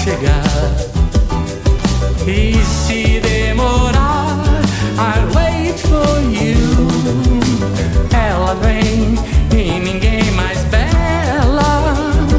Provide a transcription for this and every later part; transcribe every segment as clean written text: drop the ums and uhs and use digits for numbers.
chegar. E se demorar, I'll wait for you. Ela vem e ninguém mais bela.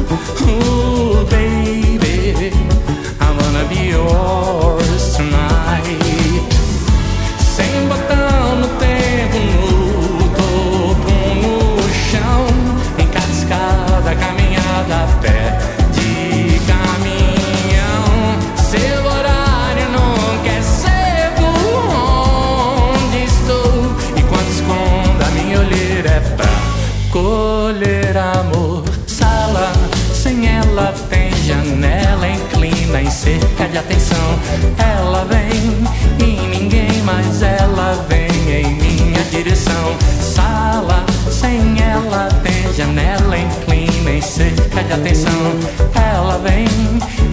Baby, I wanna be yours tonight. Sem botão no tempo, no topo, no chão, em cada escada, caminhada a pé de caminhão. Seu horário nunca é cedo, onde estou? E quando escondo a minha olheira é pra colher amor. Sala, sem ela tem janela, inclina em cerca de atenção. Ela vem e ninguém mais, ela vem em minha direção. Sala, sem ela tem janela, inclina em cerca de atenção. Ela vem